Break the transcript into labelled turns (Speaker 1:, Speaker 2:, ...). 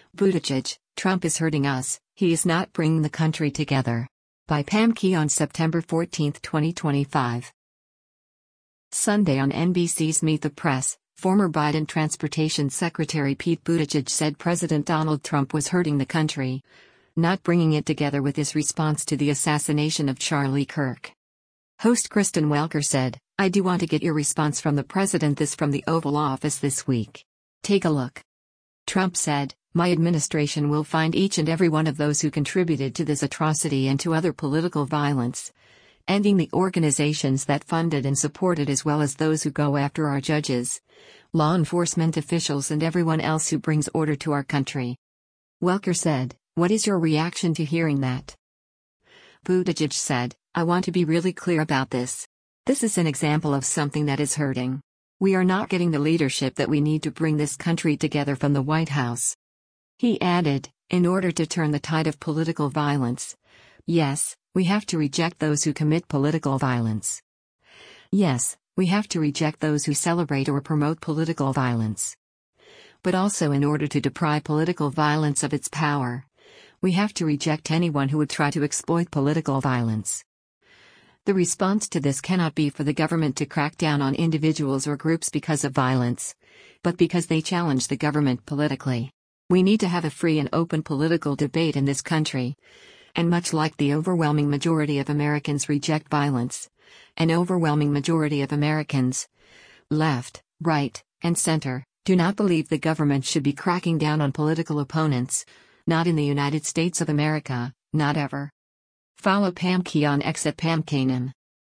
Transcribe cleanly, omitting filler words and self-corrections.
Speaker 1: Buttigieg, Trump is hurting us, he is not bringing the country together. By Pam Key on September 14, 2025. Sunday on NBC's Meet the Press, former Biden Transportation Secretary Pete Buttigieg said President Donald Trump was hurting the country, not bringing it together with his response to the assassination of Charlie Kirk. Host Kristen Welker said, "I do want to get your response from the president." This from the Oval Office this week. Take a look. Trump said, "My administration will find each and every one of those who contributed to this atrocity and to other political violence, ending the organizations that funded and supported, as well as those who go after our judges, law enforcement officials, and everyone else who brings order to our country." Welker said, "What is your reaction to hearing that?" Buttigieg said, "I want to be really clear about this. This is an example of something that is hurting. We are not getting the leadership that we need to bring this country together from the White House." He added, "In order to turn the tide of political violence, yes, we have to reject those who commit political violence. Yes, we have to reject those who celebrate or promote political violence. But also, in order to deprive political violence of its power, we have to reject anyone who would try to exploit political violence. The response to this cannot be for the government to crack down on individuals or groups because of violence, but because they challenge the government politically. We need to have a free and open political debate in this country. And much like the overwhelming majority of Americans reject violence, an overwhelming majority of Americans, left, right, and center, do not believe the government should be cracking down on political opponents, not in the United States of America, not ever." Follow Pam Key on X at PamKanem.